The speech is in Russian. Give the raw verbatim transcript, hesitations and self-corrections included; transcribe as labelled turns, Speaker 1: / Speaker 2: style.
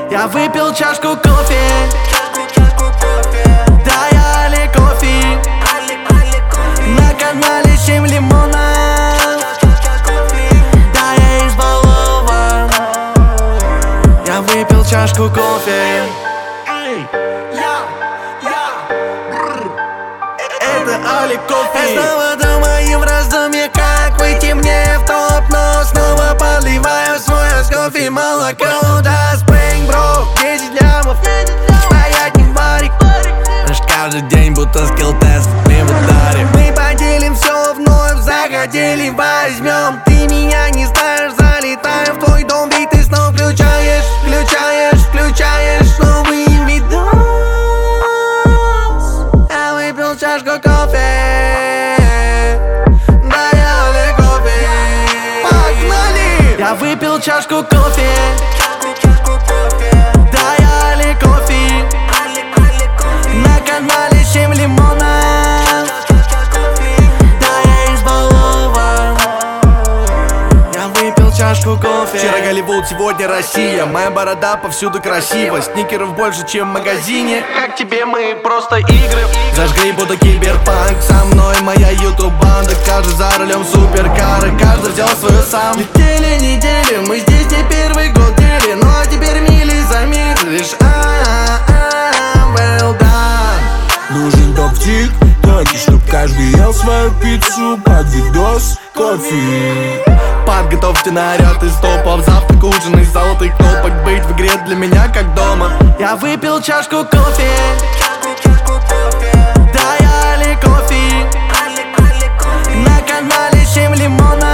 Speaker 1: Я выпил чашку кофе. Да, я Али Кофе. На канале семь лимонов. Да, я избалован. Я выпил чашку кофе. Это Али Кофе. Я снова думаю в раздумье, как выйти мне в топ, но снова подливаю свой кофе молоко. Да, Spring Bro, десять лямов, стоять не в барик. Наш каждый день будто скилл-тест, мы в ударе. Мы поделим все вновь, захотели возьмем. Ты меня не знаешь, залетаю в твой дом, ведь ты снова включаешь, включаешь, включаешь новый видос. Я выпил чашку кофе. Да, я Али Кофе. Погнали! Я выпил чашку кофе. Да, я Али Кофе. На канале семь лимонов. Да, я избалован. Я выпил чашку кофе.
Speaker 2: Вчера Голливуд, сегодня Россия. Моя борода повсюду красива. Сникеров больше, чем в магазине.
Speaker 1: Как тебе мы просто игры.
Speaker 2: Зажгли будто киберпанк. Со мной моя ютуб-банда. Каждый за рулем суперкара. Каждый взял свое сам.
Speaker 1: Летели недели, мы здесь не первый год дели. Ну а теперь мили замедлишь. А-а-а, well done.
Speaker 3: Нужен топ в тик-токе, чтоб каждый ел свою пиццу под видос кофе.
Speaker 2: Подготовьте наряд из топов. Завтрак, ужин из золотых кнопок. Быть в игре для меня как дома.
Speaker 1: Я выпил чашку кофе. Да, я Али Кофе. На канале семь лимонов.